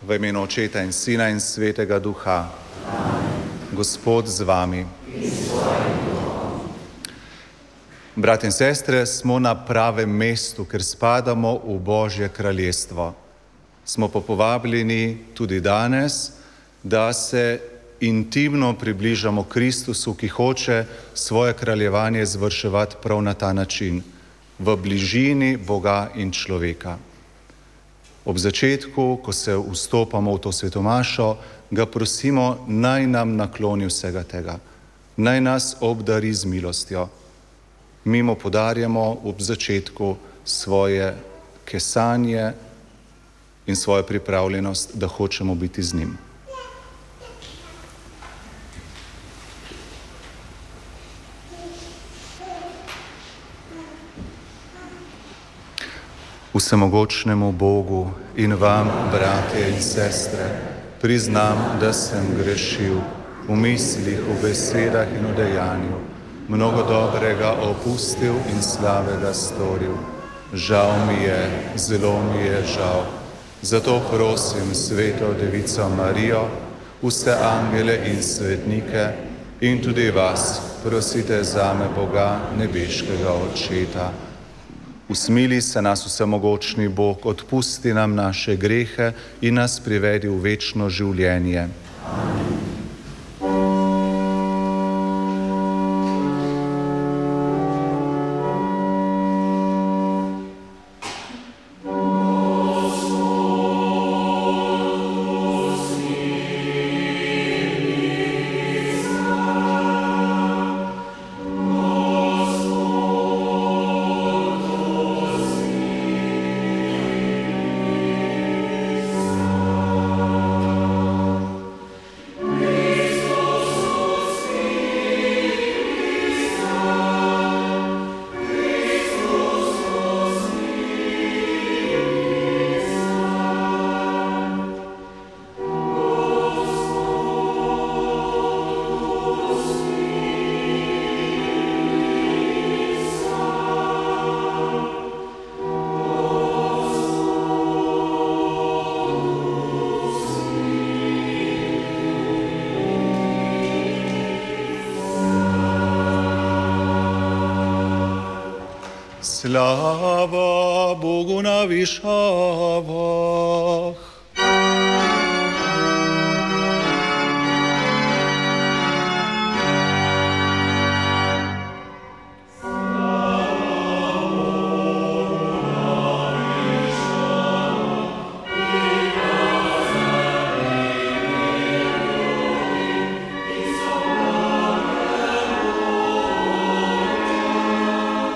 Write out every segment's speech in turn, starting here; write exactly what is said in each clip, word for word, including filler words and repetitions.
V imenu Očeta in Sina in Svetega Duha. Gospod z vami. Bratje in sestre, smo na pravem mestu, ker spadamo v Božje kraljestvo. Smo pa povabljeni tudi danes, da se intimno približamo Kristusu, ki hoče svoje kraljevanje izvrševati prav na ta način, v bližini Boga in človeka. Ob začetku, ko se vstopamo v to svetomašo, ga prosimo, naj nam nakloni vsega tega, naj nas obdari z milostjo. Mi mu podarjamo ob začetku svoje kesanje in svojo pripravljenost, da hočemo biti z njim. Vsemogočnemu Bogu in vam, bratje in sestre, priznam, da sem grešil v mislih, v besedah in v dejanju, mnogo dobrega opustil in slabega storil. Žal mi je, zelo mi je žal. Zato prosim Sveto Devico Marijo, vse angele in svetnike in tudi vas, prosite zame Boga, nebeškega Očeta. Usmili se nas vsemogočni Bog, odpusti nam naše grehe in nas privedi v večno življenje. Amen. Slava Bogu na višavah.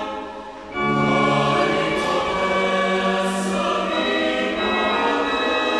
Amen.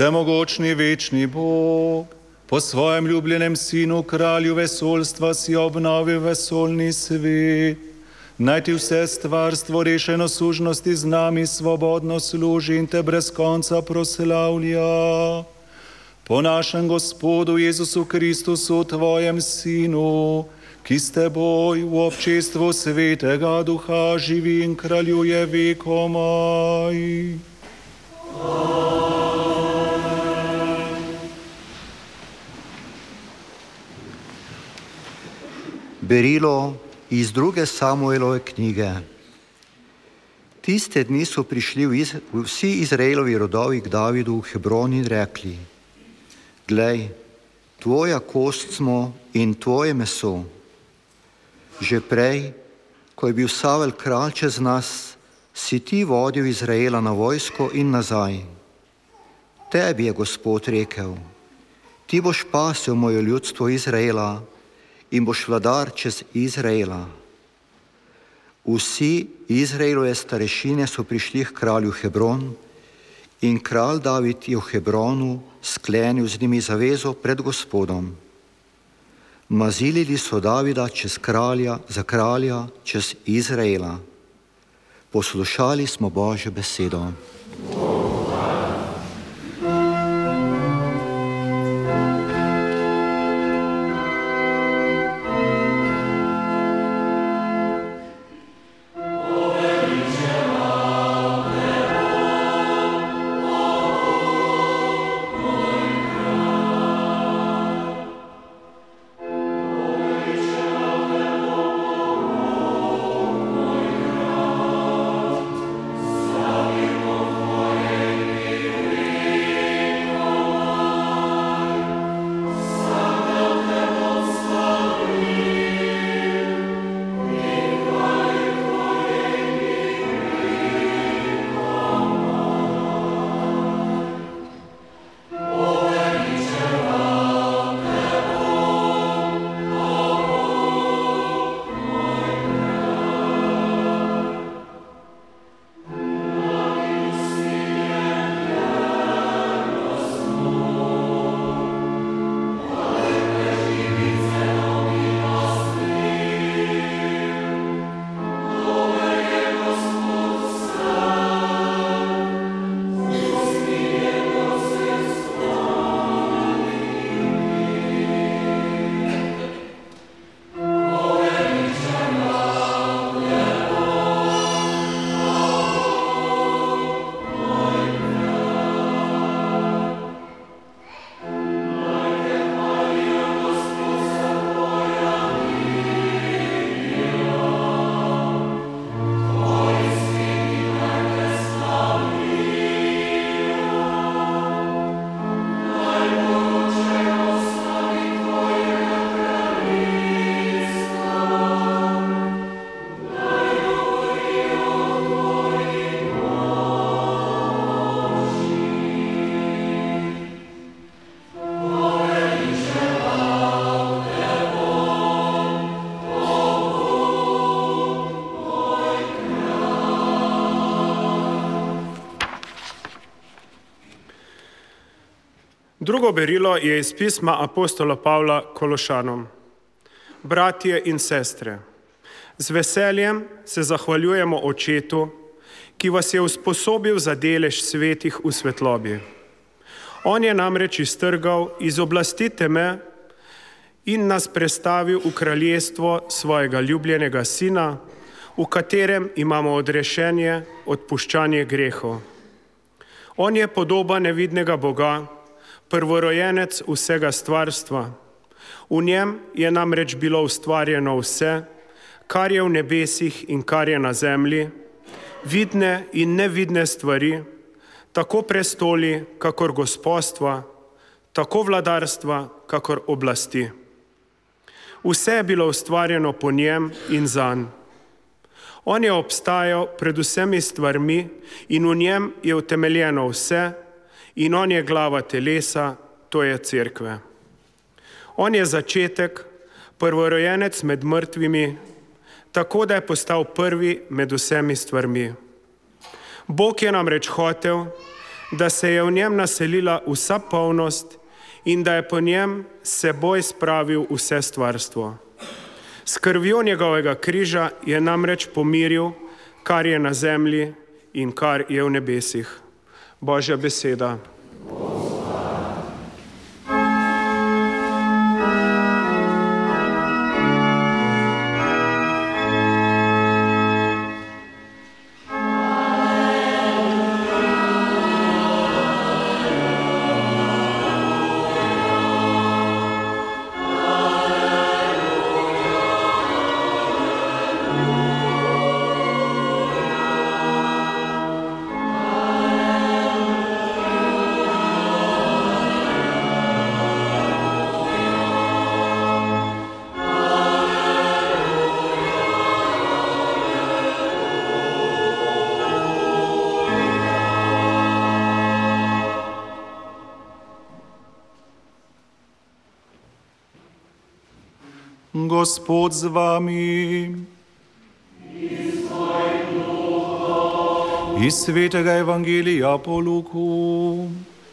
Vsemogočni večni Bog, po svojem ljubljenem sinu, kralju vesoljstva, si obnovil vesoljni svet. Naj ti vse stvarstvo rešeno sužnosti z nami svobodno služi in te brez konca proslavlja. Po našem Gospodu Jezusu Kristusu, tvojem sinu, ki s teboj v občestvu svetega duha živi in kraljuje vekomaj. Berilo iz druge Samuelove knjige. Tiste dni so prišli vsi Izraelovi rodovi k Davidu v Hebron in rekli: Glej, tvoja kost smo in tvoje meso. Že prej, ko je bil Savel kralj čez nas, si ti vodil Izraela na vojsko in nazaj. Tebi je Gospod rekel: Ti boš pasel moje ljudstvo Izraela in boš vladar čez Izraela. Vsi Izraelove starešine so prišli k kralju Hebron in kralj David je v Hebronu sklenil z njimi zavezo pred Gospodom. Mazilili so Davida čez kralja, za kralja čez Izraela. Poslušali smo Božjo besedo. Drugo berilo je iz pisma apostola Pavla Kološanom. Bratje in sestre, z veseljem se zahvaljujemo Očetu, ki vas je usposobil za delež svetih v svetlobi. On je namreč iztrgal iz oblasti teme in nas prestavil v kraljestvo svojega ljubljenega sina, v katerem imamo odrešenje, odpuščanje grehov. On je podoba nevidnega Boga, prvorojenec vsega stvarstva. V njem je namreč bilo ustvarjeno vse, kar je v nebesih in kar je na zemlji, vidne in nevidne stvari, tako prestoli, kakor gospodstva, tako vladarstva, kakor oblasti. Vse je bilo ustvarjeno po njem in zanj. On je obstajal pred vsemi stvarmi in v njem je utemeljeno vse, in on je glava telesa, to je cerkve. On je začetek, prvorojenec med mrtvimi, tako da je postal prvi med vsemi stvarmi. Bog je namreč hotel, da se je v njem naselila vsa polnost in da je po njem seboj spravil vse stvarstvo. S krvjo njegovega križa je namreč pomiril, kar je na zemlji in kar je v nebesih. Božja beseda. Gospod z vami. Iz svetega evangelija po Luku.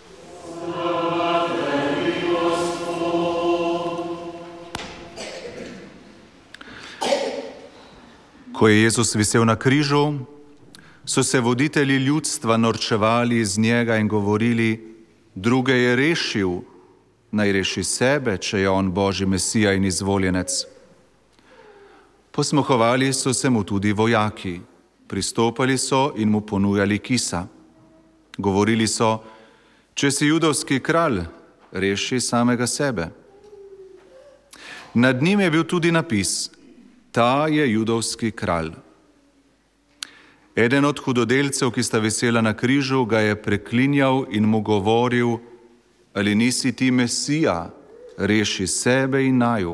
Ko je Jezus visel na križu, so se voditelji ljudstva norčevali iz njega in govorili: druge je rešil, naj reši sebe, če je on Božji Mesija in izvoljenec. Posmehovali so se mu tudi vojaki, pristopali so in mu ponujali kisa. Govorili so: če si judovski kralj, reši samega sebe. Nad njim je bil tudi napis: ta je judovski kralj. Eden od hudodelcev, ki sta visela na križu, ga je preklinjal in mu govoril: ali nisi ti Mesija, reši sebe in naju.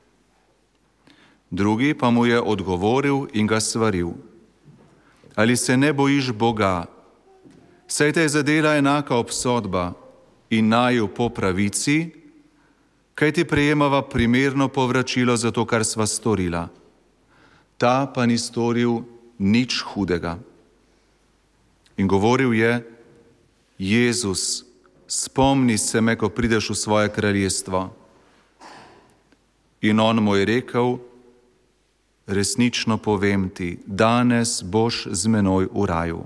Drugi pa mu je odgovoril in ga svaril: ali se ne bojiš Boga, saj te je zadela enaka obsodba in naju po pravici, kaj ti prejemava primerno povračilo za to, kar sva storila. Ta pa ni storil nič hudega. In govoril je: Jezus, spomni se me, ko prideš v svoje kraljestvo. In on mu je rekel: resnično povem ti, danes boš z menoj v raju.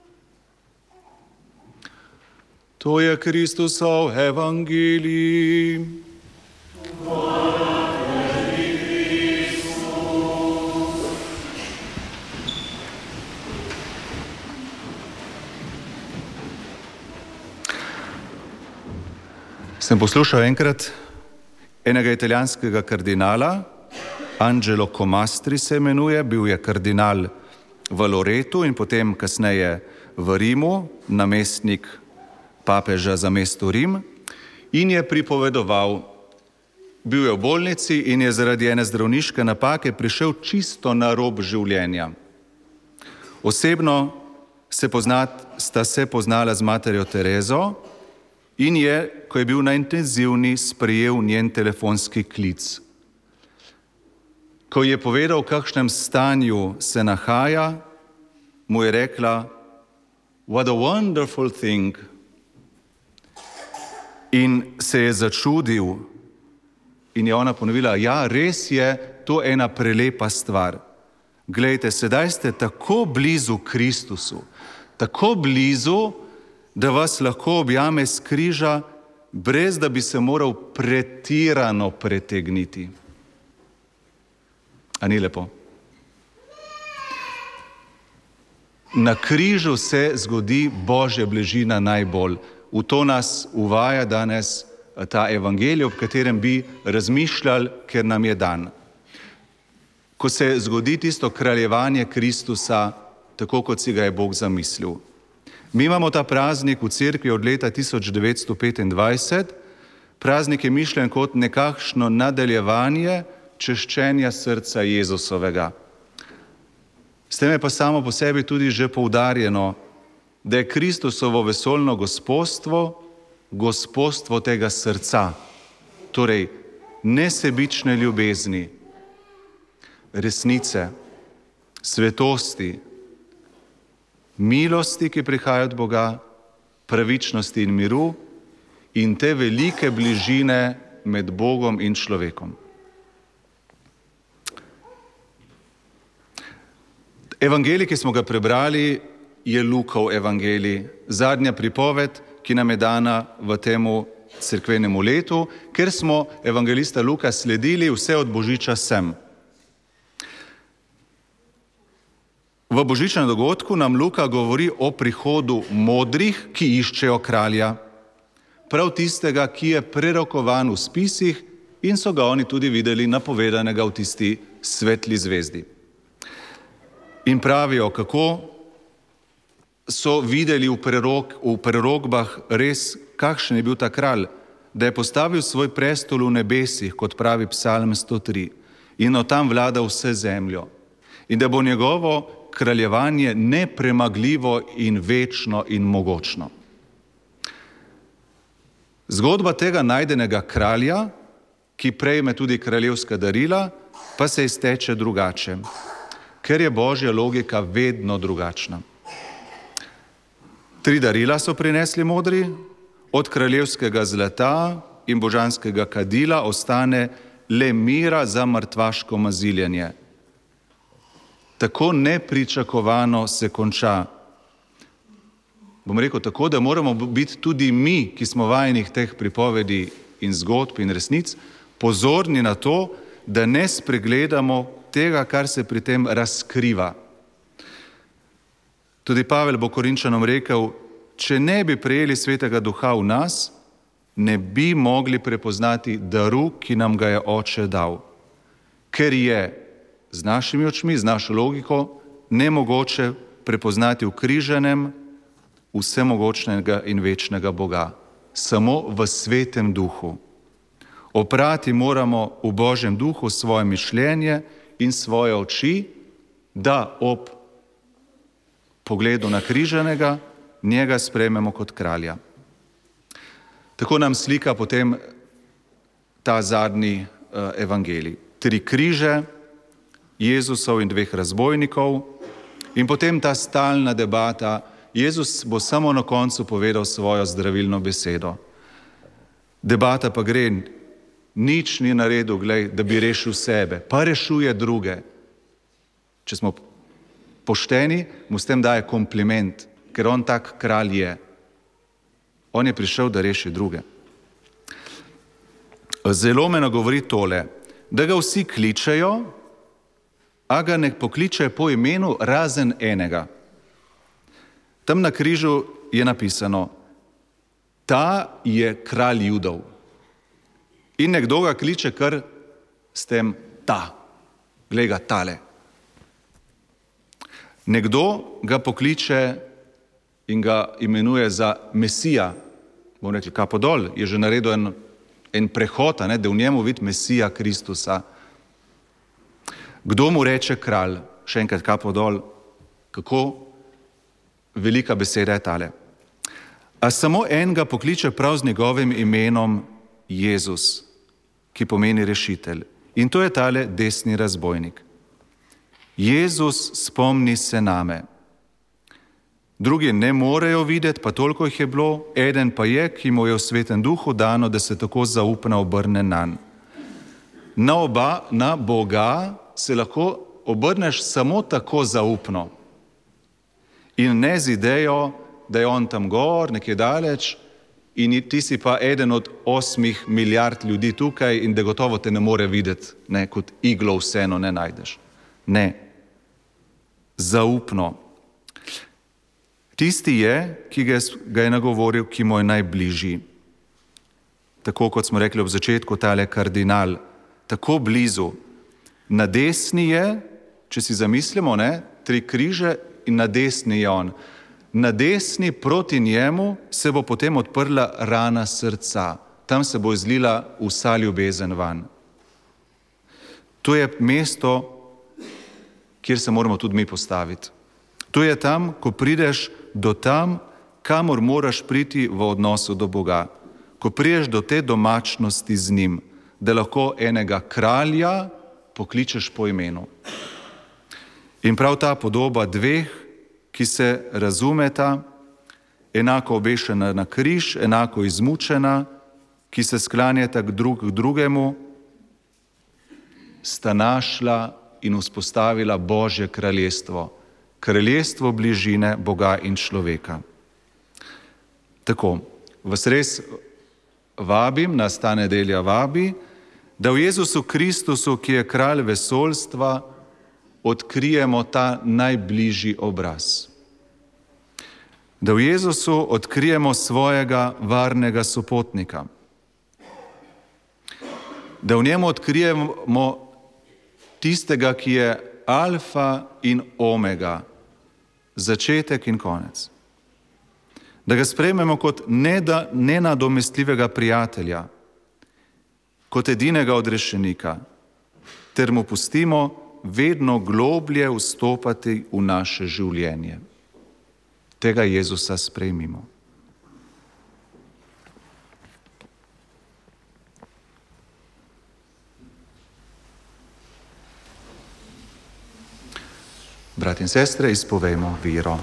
To je Kristusov evangelij. Sem poslušal enkrat enega italijanskega kardinala, Angelo Comastri se imenuje, bil je kardinal v Loretu in potem kasneje v Rimu, namestnik papeža za mesto Rim, in je pripovedoval, bil je v bolnici in je zaradi ene zdravniške napake prišel čisto na rob življenja. Osebno se poznat, sta se poznala z materjo Terezo in je, ko je bil na intenzivni, sprejel njen telefonski klic. Ko je povedal, v kakšnem stanju se nahaja, mu je rekla: what a wonderful thing. In se je začudil in je ona ponovila: ja, res je to ena prelepa stvar. Glejte, sedaj ste tako blizu Kristusu, tako blizu, da vas lahko objame s križa, brez da bi se moral pretirano pretegniti. A ni lepo? Na križu se zgodi Božja bližina najbolj. V to nas uvaja danes ta evangelij, ob katerem bi razmišljali, ker nam je dan. Ko se zgodi tisto kraljevanje Kristusa, tako kot si ga je Bog zamislil. Mi imamo ta praznik v cerkvi od leta tisoč devetsto petindvajset. Praznik je mišljen kot nekakšno nadaljevanje češčenja srca Jezusovega. S tem je pa samo po sebi tudi že poudarjeno, da je Kristusovo vesoljno gospodstvo gospodstvo tega srca, torej nesebične ljubezni, resnice, svetosti, milosti, ki prihaja od Boga, pravičnosti in miru in te velike bližine med Bogom in človekom. Evangelij, ki smo ga prebrali, je Lukov evangelij, zadnja pripoved, ki nam je dana v temu cerkvenemu letu, ker smo evangelista Luka sledili vse od Božiča sem. V božičnem dogodku nam Luka govori o prihodu modrih, ki iščejo kralja, prav tistega, ki je prerokovan v spisih in so ga oni tudi videli napovedanega v tisti svetli zvezdi. In pravijo, kako so videli v, prerok, v prerogbah res, kakšen je bil ta kralj, da je postavil svoj prestol v nebesih, kot pravi Psalm sto tri, in od tam vlada vse zemljo. In da bo njegovo kraljevanje nepremagljivo in večno in mogočno. Zgodba tega najdenega kralja, ki prejme tudi kraljevska darila, pa se izteče drugače, ker je božja logika vedno drugačna. Tri darila so prinesli modri, od kraljevskega zlata in božanskega kadila ostane le mira za mrtvaško maziljenje. Tako nepričakovano se konča. Bom rekel tako, da moramo biti tudi mi, ki smo vajeni teh pripovedi in zgodb in resnic, pozorni na to, da ne spregledamo tega, kar se pri tem razkriva. Tudi Pavel bo Korinčanom rekel, če ne bi prejeli Svetega Duha v nas, ne bi mogli prepoznati daru, ki nam ga je Oče dal. Ker je z našimi očmi, z našo logiko, nemogoče prepoznati v križanem vsemogočnega in večnega Boga. Samo v Svetem Duhu. Oprati moramo v Božjem Duhu svoje mišljenje in svoje oči, da ob pogledu na križanega njega sprejmemo kot kralja. Tako nam slika potem ta zadnji uh, evangelij. Tri križe, Jezusov in dveh razbojnikov in potem ta stalna debata. Jezus bo samo na koncu povedal svojo zdravilno besedo. Debata pa gre, nič ni naredil, glej, da bi rešil sebe, pa rešuje druge. Če smo pošteni, mu s tem daje kompliment, ker on tak kralj je. On je prišel, da reši druge. Zelo me nagovori tole, da ga vsi kličejo, a ga ne pokličejo po imenu razen enega. Tam na križu je napisano, ta je kralj Judov. In nekdo ga kliče kar s tem ta, glej ga tale. Nekdo ga pokliče in ga imenuje za Mesija. Bomo rekli, kapo dol, je že naredil en, en prehod, ne, da v njemu vidi Mesija Kristusa. Kdo mu reče kralj? Še enkrat kapo dol, kako velika beseda je tale. A samo en ga pokliče prav z njegovim imenom Jezus, ki pomeni rešitelj. In to je tale desni razbojnik. Jezus, spomni se name. Drugi ne morejo videti, pa toliko jih je bilo, eden pa je, ki mu je v Svetem Duhu dano, da se tako zaupno obrne nanj. Na oba, na Boga se lahko obrneš samo tako zaupno. In ne z idejo, da je on tam gor, nekje daleč, in ti si pa eden od osmih milijard ljudi tukaj in da gotovo te ne more videti, ne, kot iglo vseeno ne najdeš. Ne. Zaupno. Tisti je, ki ga je nagovoril, ki mu je najbližji. Tako kot smo rekli ob začetku, tale kardinal, tako blizu. Na desni je, če si zamislimo, ne, tri križe in na desni je on. Na desni proti njemu se bo potem odprla rana srca. Tam se bo izlila vsa ljubezen van. To je mesto, kjer se moramo tudi mi postaviti. To je tam, ko prideš do tam, kamor moraš priti v odnosu do Boga. Ko prideš do te domačnosti z njim, da lahko enega kralja pokličeš po imenu. In prav ta podoba dveh, ki se razumeta, enako obešena na križ, enako izmučena, ki se sklanjata drug k drugemu, sta našla in vzpostavila Božje kraljestvo, kraljestvo bližine Boga in človeka. Tako, vas res vabim, nas ta nedelja vabi, da v Jezusu Kristusu, ki je kralj vesoljstva, odkrijemo ta najbližji obraz. Da v Jezusu odkrijemo svojega varnega sopotnika. Da v njemu odkrijemo tistega, ki je alfa in omega, začetek in konec. Da ga sprejmemo kot nenadomestljivega prijatelja, kot edinega odrešenika, ter mu pustimo vedno globlje vstopati v naše življenje. Tega Jezusa sprejmimo. Brat in sestre, izpovejmo vero.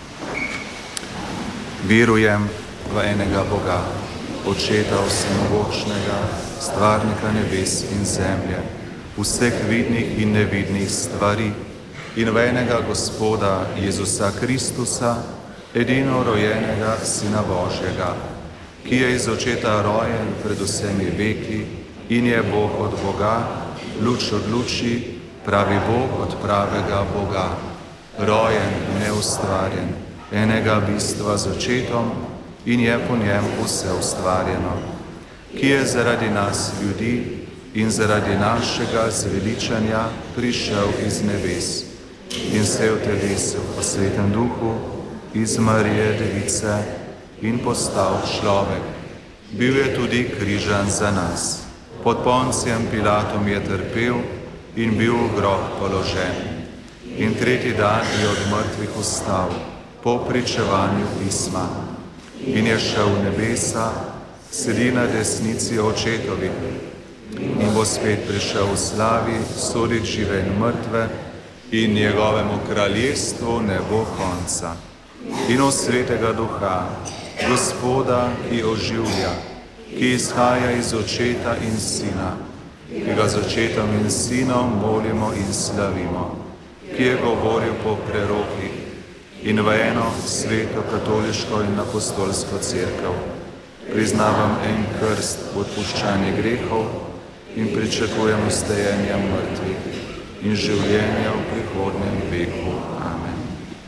Verujem v enega Boga, Očeta vsemogočnega, stvarnika nebes in zemlje, vseh vidnih in nevidnih stvari, in v enega Gospoda Jezusa Kristusa, edino rojenega Sina Božjega, ki je iz Očeta rojen pred vsemi veki in je Bog od Boga, luč od luči, pravi Bog od pravega Boga, rojen, neustvarjen, enega bistva z Očetom in je po njem vse ustvarjeno, ki je zaradi nas ljudi in zaradi našega zveličanja prišel iz nebes in se v telesu po Svetem Duhu iz Marije Device in postal človek. Bil je tudi križan za nas. Pod Poncijem Pilatom je trpel in bil v grob položen. In tretji dan je od mrtvih vstal po pričevanju pisma in je šel v nebesa, sedi na desnici Očetovi in bo spet prišel v slavi, sodit žive in mrtve, in njegovemu kraljestvu ne bo konca. In od Svetega Duha, Gospoda, ki oživlja, ki izhaja iz Očeta in Sina, ki ga z Očetom in Sinom molimo in slavimo, ki je govoril po prerokih, in v eno sveto katoliško in apostolsko cerkev priznavam en krst v odpuščanje grehov in pričakujem vstajenja mrtvih in življenja v prihodnjem veku. Amen.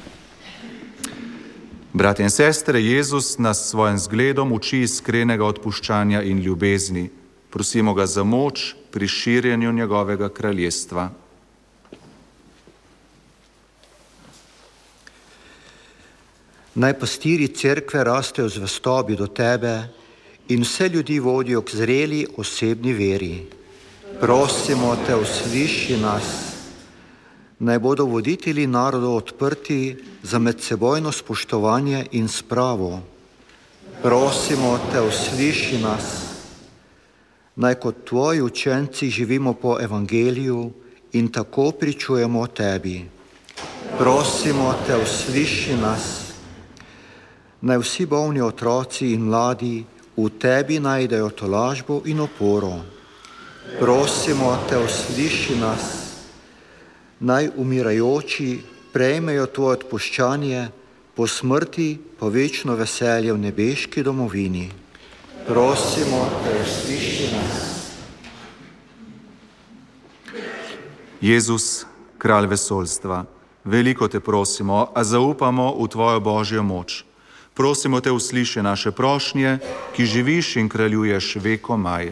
Bratje in sestre, Jezus nas s svojim zgledom uči iskrenega odpuščanja in ljubezni. Prosimo ga za moč pri širjenju njegovega kraljestva. Naj pastiri cerkve rastejo v zvestobi do tebe in vse ljudi vodijo k zreli osebni veri. Prosimo te, usliši nas. Naj bodo voditelji narodov odprti za medsebojno spoštovanje in spravo. Prosimo te, usliši nas. Naj kot tvoji učenci živimo po evangeliju in tako pričujemo o tebi. Prosimo te, usliši nas. Naj vsi bolni otroci in mladi v tebi najdejo tolažbo in oporo. Prosimo te, usliši nas. Naj umirajoči prejmejo tvoje odpuščanje, po smrti pa večno veselje v nebeški domovini. Prosimo te, usliši nas. Jezus, kralj vesoljstva, veliko te prosimo, a zaupamo v tvojo Božjo moč. Prosimo te, usliši naše prošnje, ki živiš in kraljuješ vekomaj.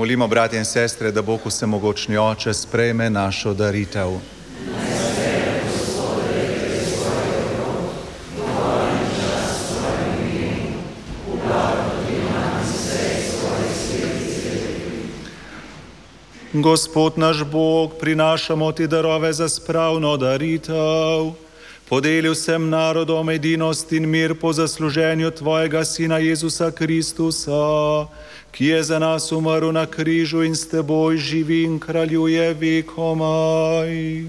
Molimo, bratje in sestre, da Bog vsemogočni Oče sprejme našo daritev. Gospod naš Bog, prinašamo ti darove za spravno daritev. Podelil sem narodom edinost in mir po zasluženju tvojega Sina Jezusa Kristusa, ki je za nas umrl na križu in s teboj živi in kraljuje vekomaj.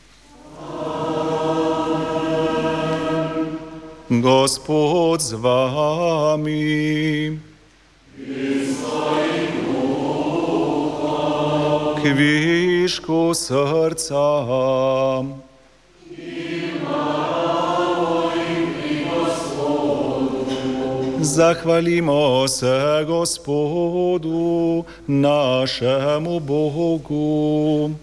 Gospod z vami. K višku srca. Zahvalimo se Gospodu, našemu Bogu.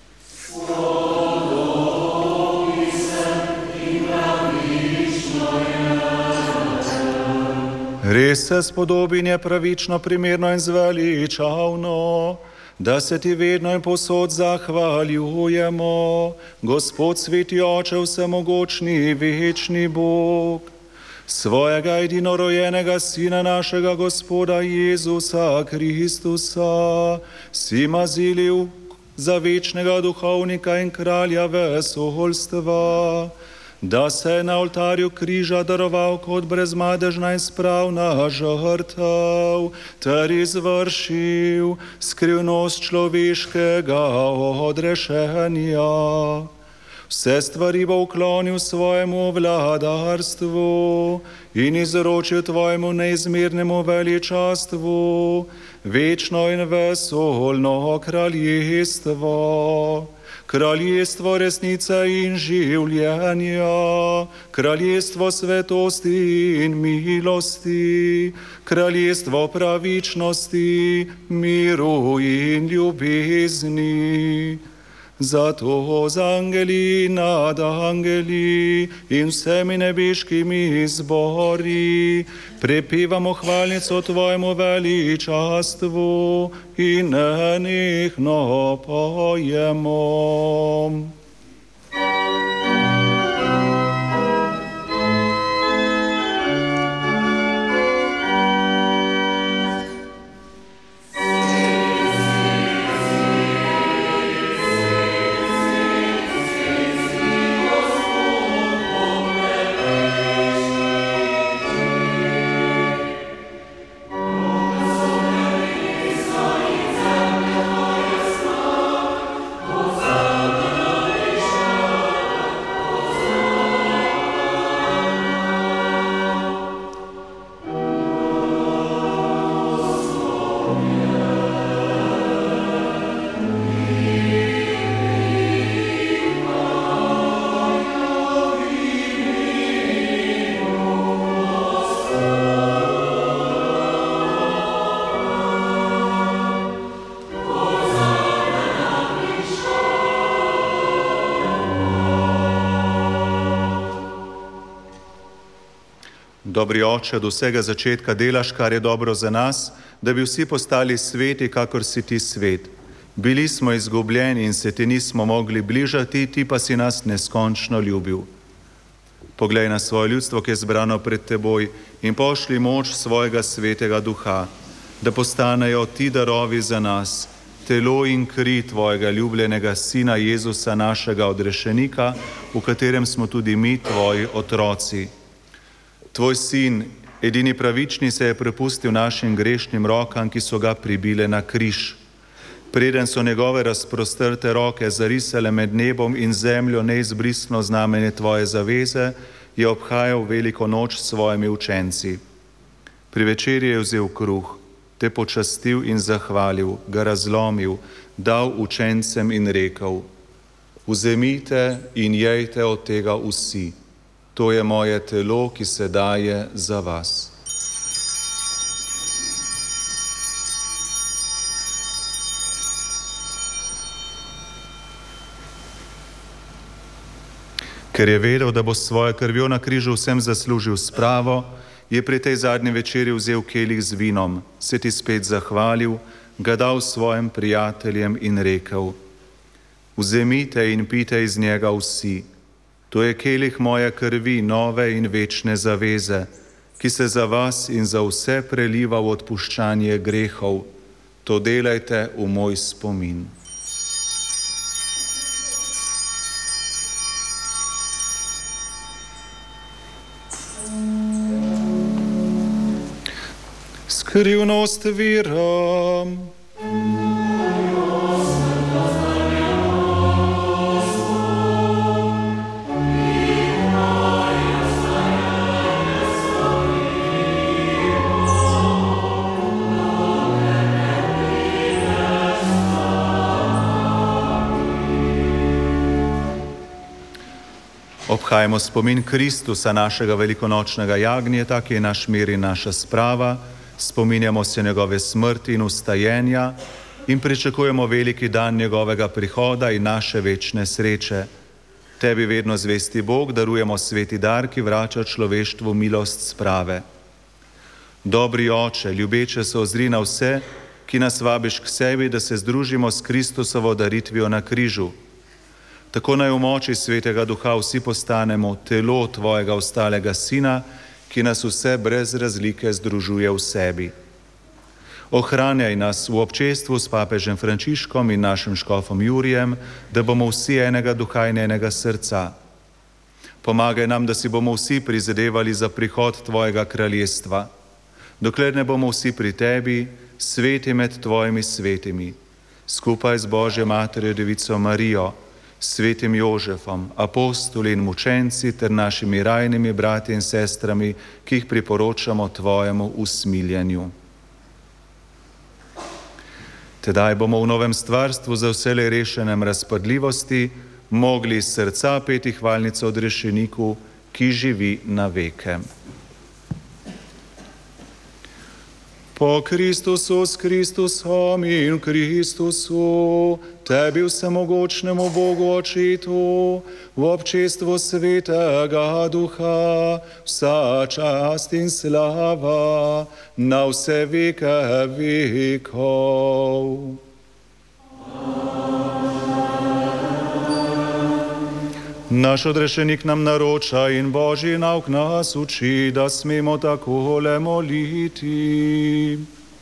Res se spodobin je pravično, primerno in zveličavno, da se ti vedno in povsod zahvaljujemo, Gospod sveti Oče, vsemogočni, večni Bog, svojega edinorojenega Sina našega Gospoda Jezusa Kristusa, si mazilil za večnega duhovnika in kralja vesoljstva, da se je na oltarju križa daroval kot brezmadežna in spravna žrtev, ter izvršil skrivnost človeškega odrešenja. Vse stvari bo uklonil svojemu vladarstvu in izročil tvojemu neizmernemu veličastvu, večno in vesoljno kraljestvo. Kraljestvo resnice in življenja, kraljestvo svetosti in milosti, kraljestvo pravičnosti, miru in ljubezni. Zato z angeli nad angeli in vsemi nebeškimi zbori prepevamo hvalnico tvojemu veličastvu in nenehno pojemo. Dobri Oče, od vsega začetka delaš, kar je dobro za nas, da bi vsi postali sveti, kakor si ti svet. Bili smo izgubljeni in se ti nismo mogli bližati, ti pa si nas neskončno ljubil. Poglej na svoje ljudstvo, ki je zbrano pred teboj, in pošli moč svojega svetega duha, da postanejo ti darovi za nas, telo in kri tvojega ljubljenega Sina Jezusa, našega odrešenika, v katerem smo tudi mi, tvoji otroci. Tvoj sin, edini pravični, se je prepustil našim grešnim rokam, ki so ga pribile na križ. Preden so njegove razprostrte roke zarisale med nebom in zemljo neizbrisno znamenje tvoje zaveze, je obhajal veliko noč s svojimi učenci. Pri večerji je vzel kruh, te počastil in zahvalil, ga razlomil, dal učencem in rekel: vzemite in jejte od tega vsi. To je moje telo, ki se daje za vas. Ker je vedel, da bo s svojo krvjo na križu vsem zaslužil spravo, je pri tej zadnji večeri vzel kelih z vinom, se ti spet zahvalil, ga dal svojim prijateljem in rekel: Vzemite in pite iz njega vsi, to je kelih moje krvi, nove in večne zaveze, ki se za vas in za vse preliva v odpuščanje grehov. To delajte v moj spomin. Skrivnost vira. Obhajamo spomin Kristusa, našega velikonočnega jagnjeta, ki je naš mir in naša sprava. Spominjamo se njegove smrti in vstajenja in pričakujemo veliki dan njegovega prihoda in naše večne sreče. Tebi, vedno zvesti Bog, darujemo sveti dar, ki vrača človeštvu milost sprave. Dobri Oče, ljubeče se ozri na vse, ki nas vabiš k sebi, da se združimo s Kristusovo daritvijo na križu. Tako naj v moči Svetega Duha vsi postanemo telo tvojega ostalega Sina, ki nas vse brez razlike združuje v sebi. Ohranjaj nas v občestvu s papežem Frančiškom in našim škofom Jurijem, da bomo vsi enega duha in enega srca. Pomagaj nam, da si bomo vsi prizadevali za prihod tvojega kraljestva, dokler ne bomo vsi pri tebi, sveti med tvojimi svetimi, skupaj z Božjo materjo Devico Marijo, svetim Jožefom, apostoli in mučenci ter našimi rajnimi brati in sestrami, ki jih priporočamo tvojemu usmiljenju. Tedaj bomo v novem stvarstvu za vselej rešenem razpadljivosti mogli iz srca peti hvalnico odrešeniku, ki živi na veke. Po Kristusu, s Kristusom in Kristusu, tebi vsemogočnemu Bogu Očetu, v občestvu Svetega Duha, vsa čast in slava na vse veke vekov. Naš odrešenik nam naroča in Božji nauk nas uči, da smemo takole moliti.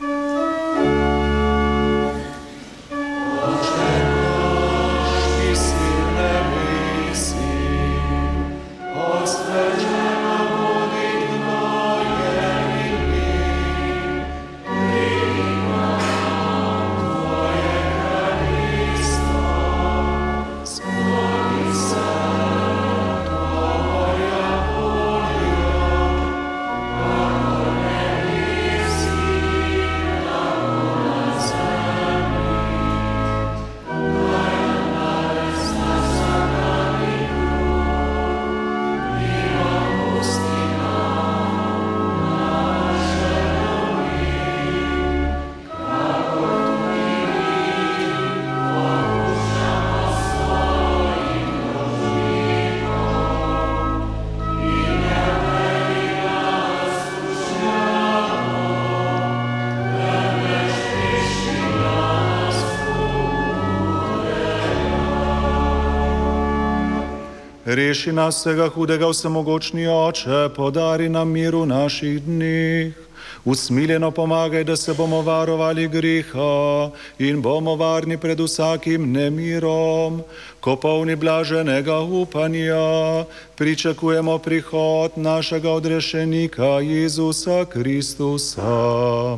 Reši nas vsega hudega, vsemogočni Oče, podari nam mir v naših dneh. Usmiljeno pomagaj, da se bomo varovali greha in bomo varni pred vsakim nemirom, ko polni blaženega upanja pričakujemo prihod našega odrešenika Jezusa Kristusa.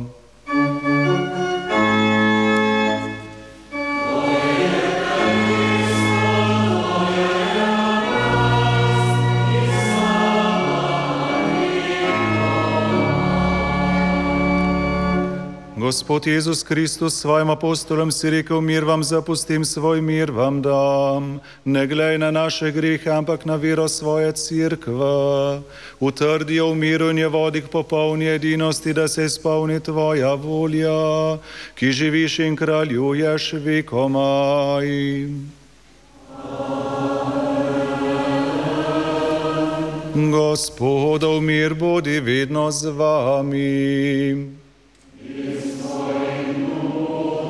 Gospod Jezus Kristus, svojim apostolom si rekel: mir vam zapustim, svoj mir vam dam. Ne glej na naše grehe, ampak na vero svoje cerkve. Utrdi jo v miru in je vodi k popolni edinosti, da se izpolni tvoja volja, ki živiš in kraljuješ vekomaj. Gospodov mir bodi vedno z vami.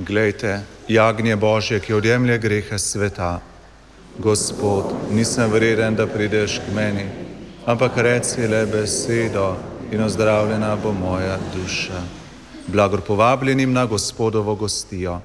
Glejte, jagnje Božje, ki odjemlje grehe sveta. Gospod, nisem vreden, da prideš k meni, ampak reci le besedo in ozdravljena bo moja duša. Blagor povabljenim na Gospodovo gostijo.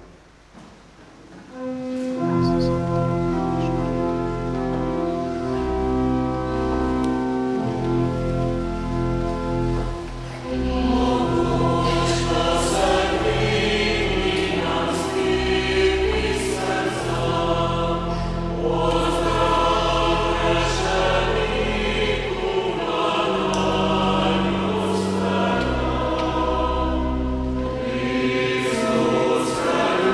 Amen.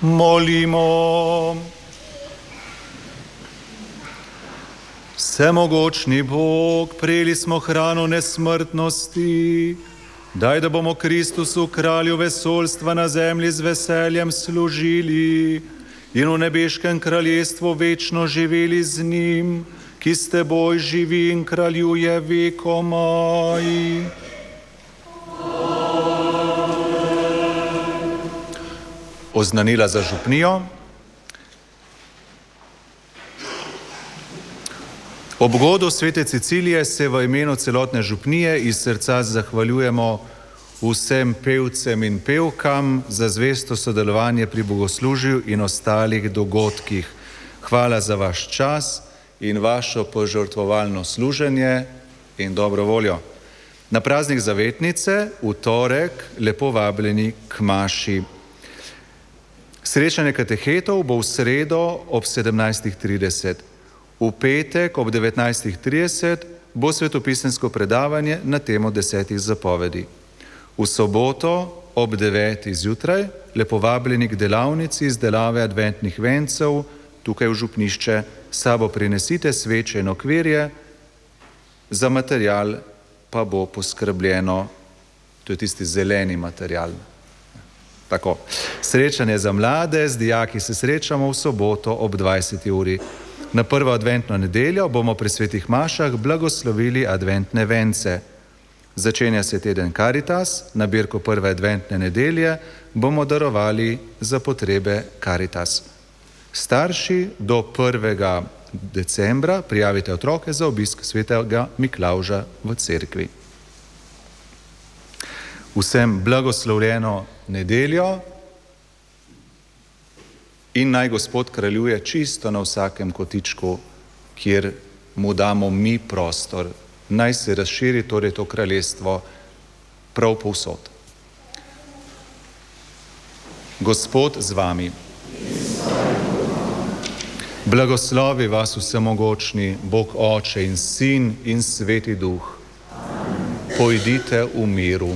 Molimo. Vsemogočni Bog, prejeli smo hrano nesmrtnosti, daj, da bomo Kristusu, kralju vesoljstva, na zemlji z veseljem služili in v nebeškem kraljestvu večno živeli z njim, ki s teboj živi in kraljuje vekomaj. Oznanila za župnijo. Ob godu svete Cecilije se v imenu celotne župnije iz srca zahvaljujemo vsem pevcem in pevkam za zvesto sodelovanje pri bogoslužju in ostalih dogodkih. Hvala za vaš čas in vašo požrtvovalno služenje in dobro voljo. Na praznik zavetnice v torek lepo vabljeni k maši. Srečanje katehetov bo v sredo ob sedemnajstih trideset. V petek ob devetnajstih trideset bo svetopisemsko predavanje na temo desetih zapovedi. V soboto ob devetih zjutraj lepo vabljeni k delavnici izdelave adventnih vencev tukaj v župnišče. Sabo prinesite sveče in okvirje, za material pa bo poskrbljeno, to je tisti zeleni material. Tako, srečanje za mlade, z dijaki se srečamo v soboto ob dvajseti uri. Na prvo adventno nedeljo bomo pri svetih mašah blagoslovili adventne vence. Začenja se teden Karitas, nabirko prve adventne nedelje bomo darovali za potrebe Karitas. Starši do prvega decembra prijavite otroke za obisk svetega Miklavža v cerkvi. Vsem blagoslovljeno nedeljo in naj Gospod kraljuje čisto na vsakem kotičku, kjer mu damo mi prostor. Naj se razširi torej to kraljestvo prav povsod. Gospod z vami. Blagoslovi vas vsemogočni Bog Oče in Sin in Sveti Duh. Pojdite v miru.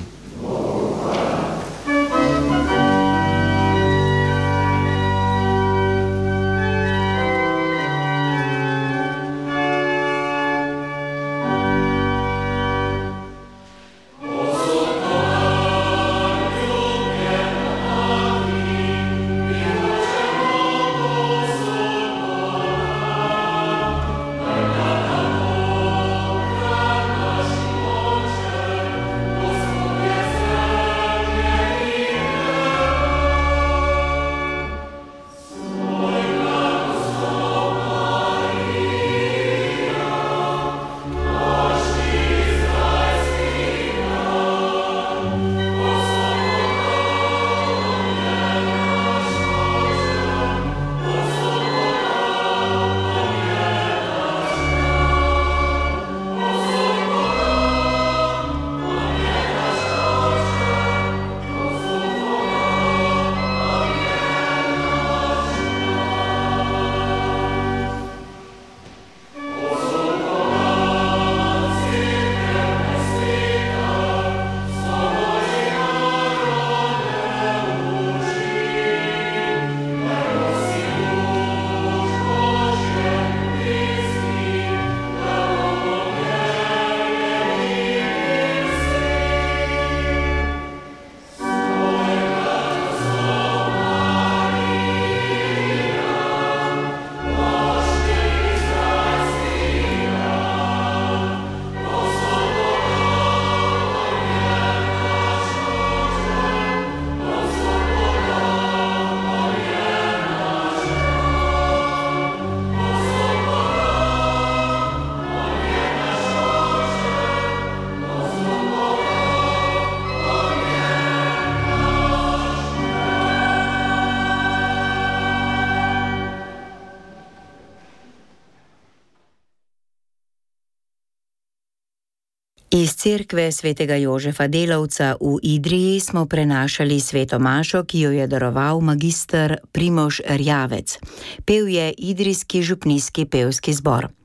Iz cerkve svetega Jožefa Delavca v Idriji smo prenašali sveto mašo, ki jo je daroval magister Primož Rjavec. Pel je idrijski župnijski pevski zbor.